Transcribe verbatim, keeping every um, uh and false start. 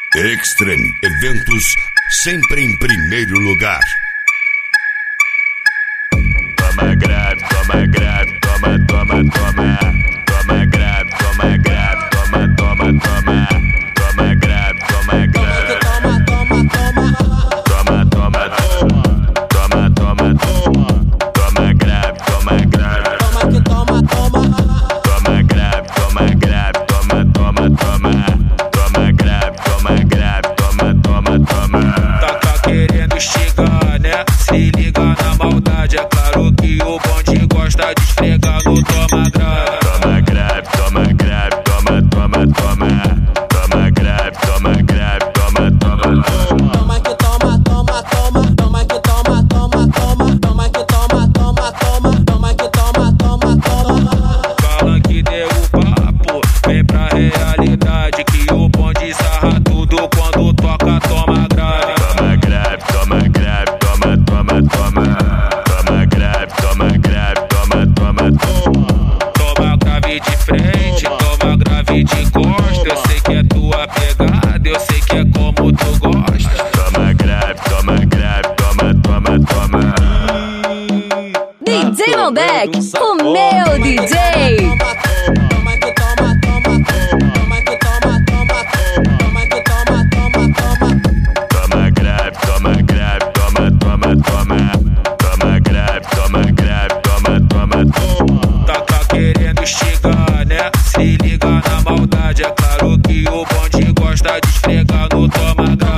Extreme Eventos, sempre em primeiro lugar. Toma grab, toma grab, toma, toma, toma. Toma grab, toma grab, toma, toma, toma. Toma grab, toma grab. Toma, toma, toma. Toma, toma, toma. Toma, toma, toma. Toma grab, toma grab. Toma que toma, toma. Toma grab, toma grab, toma, toma, toma. Toma grab, toma grab, toma, toma, toma. Tá, tá querendo estigar, né? Se liga na maldade, é claro que o bonde gosta de esfregar no toma grab. Toma grab, toma grab, toma, toma, toma. Toma grab, toma grab, toma, toma, toma. Toma que toma, toma, toma. Toma que toma, toma, toma. Toma que toma, toma, toma. Toma que toma, toma, toma. Fala que deu o papo, vem pra realidade que o bonde sarra tudo quando toca toma grave. Toma grab, toma grab, toma, toma, toma. Toma grab, toma grab, toma, toma, toma. Toma grave de frente, toma grave de costa. Eu sei que é tua pegada, eu sei que é como tu gosta. Toma grab, toma grab, toma, toma, toma. D J Malbec, o meu D J. Toma que toma, toma. Toma que toma, toma. Toma que toma, toma, toma. Toma grab, toma grab, toma, toma, toma. Toma grab, toma grab, toma, toma, toma. Tá, tá querendo estigar, né? Se liga na maldade, é claro que o bonde gosta de esfregar no toma grave.